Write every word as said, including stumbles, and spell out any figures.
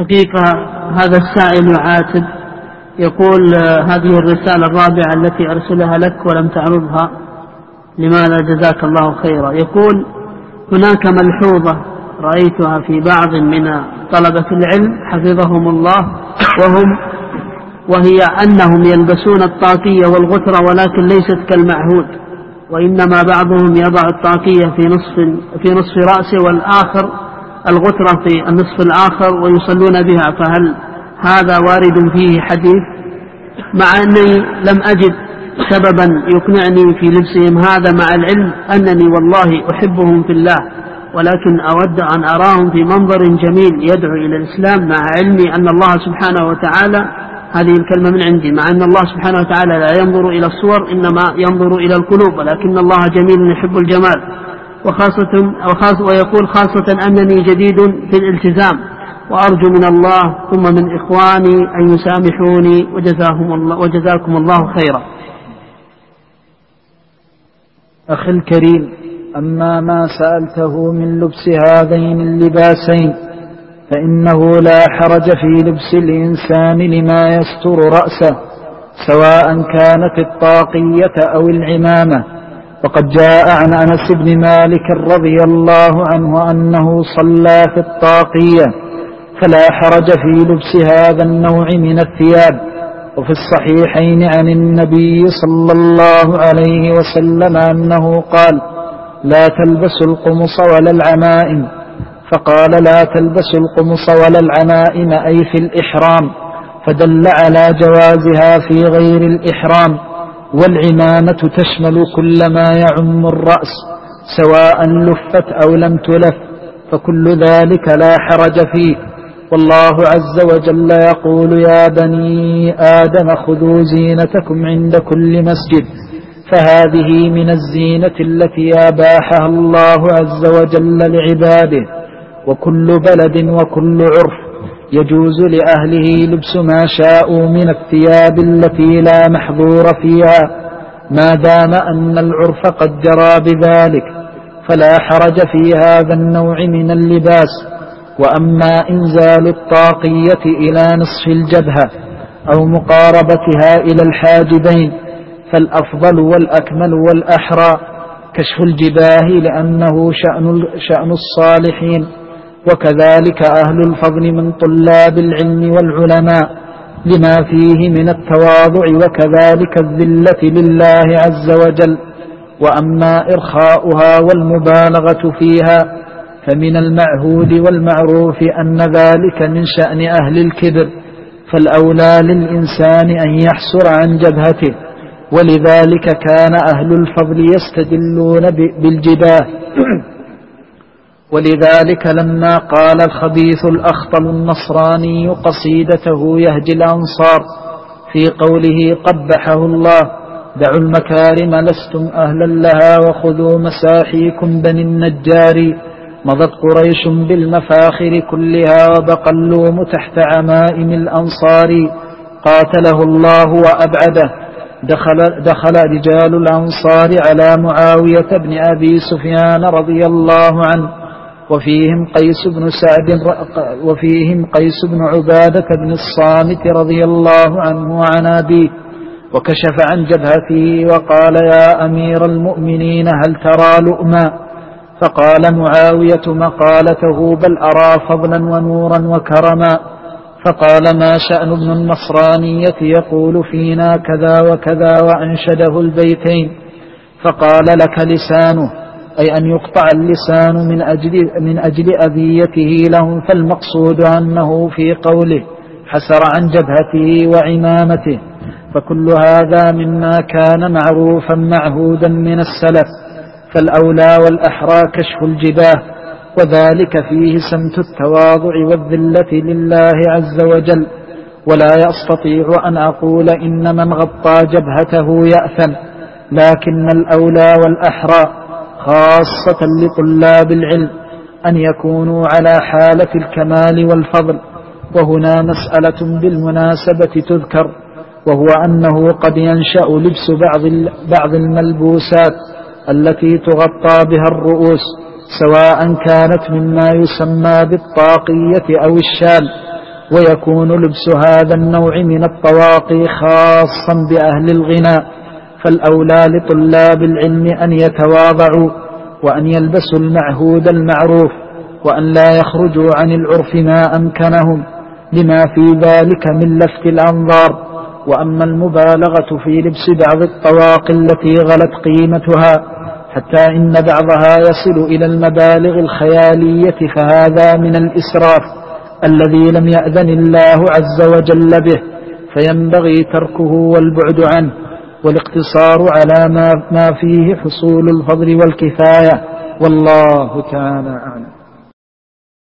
حقيقة هذا السائل يعاتب، يقول هذه الرسالة الرابعة التي أرسلها لك ولم تعرضها، لماذا؟ جزاك الله خيرا. يقول هناك ملحوظة رأيتها في بعض من طلبة العلم حفظهم الله، وهم وهي أنهم يلبسون الطاقية والغترة ولكن ليست كالمعهود، وإنما بعضهم يضع الطاقية في نصف, في نصف رأسه والآخر الغترة في النصف الآخر ويصلون بها، فهل هذا وارد فيه حديث؟ مع أني لم أجد سببا يقنعني في لبسهم هذا، مع العلم أنني والله أحبهم في الله، ولكن أود أن أراهم في منظر جميل يدعو إلى الإسلام، مع علمي أن الله سبحانه وتعالى، هذه الكلمة من عندي، مع أن الله سبحانه وتعالى لا ينظر إلى الصور إنما ينظر إلى القلوب، ولكن الله جميل يحب الجمال، وخاصة وخاصة ويقول خاصة أنني جديد في الالتزام، وأرجو من الله ثم من إخواني أن يسامحوني، وجزاهم الله وجزاكم الله خيرا. أخي الكريم، أما ما سألته من لبس هذين اللباسين فإنه لا حرج في لبس الإنسان لما يستر رأسه، سواء كانت الطاقية أو العمامة. وقد جاء عن أنس بن مالك رضي الله عنه أنه صلى في الطاقية، فلا حرج في لبس هذا النوع من الثياب. وفي الصحيحين عن النبي صلى الله عليه وسلم أنه قال: لا تلبسوا القمص ولا العمائم، فقال: لا تلبسوا القمص ولا العمائم أي في الإحرام، فدل على جوازها في غير الإحرام. والعمامة تشمل كل ما يعم الرأس سواء لفت أو لم تلف، فكل ذلك لا حرج فيه. والله عز وجل يقول: يا بني آدم خذوا زينتكم عند كل مسجد، فهذه من الزينة التي أباحها الله عز وجل لعباده. وكل بلد وكل عرف يجوز لأهله لبس ما شاءوا من الثياب التي لا محظور فيها، ما دام أن العرف قد جرى بذلك، فلا حرج في هذا النوع من اللباس. وأما إنزال الطاقية إلى نصف الجبهة أو مقاربتها إلى الحاجبين فالأفضل والأكمل والأحرى كشف الجباه، لأنه شأن, شأن الصالحين، وكذلك أهل الفضل من طلاب العلم والعلماء، لما فيه من التواضع وكذلك الذلة لله عز وجل. وأما إرخاؤها والمبالغة فيها فمن المعهود والمعروف أن ذلك من شأن أهل الكبر، فالأولى للإنسان أن يحسر عن جبهته، ولذلك كان أهل الفضل يستدلون بالجباه. ولذلك لما قال الخبيث الأخطل النصراني قصيدته يهجي الأنصار في قوله قبحه الله: دعوا المكارم لستم أهلا لها وخذوا مساحيكم بني النجار، مضت قريش بالمفاخر كلها وبقى اللوم تحت عمائم الأنصار، قاتله الله وأبعده. دخل, دخل رجال الأنصار على معاوية بن أبي سفيان رضي الله عنه، وفيهم قيس بن سعد وفيهم قيس بن عبادة بن الصامت رضي الله عنه وعن أبيه، وكشف عن جبهته وقال: يا أمير المؤمنين هل ترى لؤما؟ فقال معاوية مقالته: بل أرى فضلا ونورا وكرما. فقال: ما شأن ابن النصرانية يقول فينا كذا وكذا، وأنشده البيتين. فقال: لك لسانه، أي أن يقطع اللسان من أجل, من أجل أذيته لهم، فالمقصود أنه في قوله حسر عن جبهته وعمامته. فكل هذا مما كان معروفا معهودا من السلف، فالأولى والأحرى كشف الجباه، وذلك فيه سمت التواضع والذلة لله عز وجل. ولا يستطيع أن أقول إن من غطى جبهته يأثم، لكن الأولى والأحرى خاصة لطلاب العلم أن يكونوا على حالة الكمال والفضل. وهنا مسألة بالمناسبة تذكر، وهو أنه قد ينشأ لبس بعض, بعض الملبوسات التي تغطى بها الرؤوس، سواء كانت مما يسمى بالطاقية أو الشال، ويكون لبس هذا النوع من الطواقي خاصا بأهل الغنى، فالأولى لطلاب العلم أن يتواضعوا وأن يلبسوا المعهود المعروف، وأن لا يخرجوا عن العرف ما أمكنهم لما في ذلك من لفت الأنظار. وأما المبالغة في لبس بعض الطواقي التي غلت قيمتها حتى إن بعضها يصل إلى المبالغ الخيالية فهذا من الإسراف الذي لم يأذن الله عز وجل به، فينبغي تركه والبعد عنه والاقتصار على ما فيه حصول الفضل والكفاية، والله تعالى أعلم.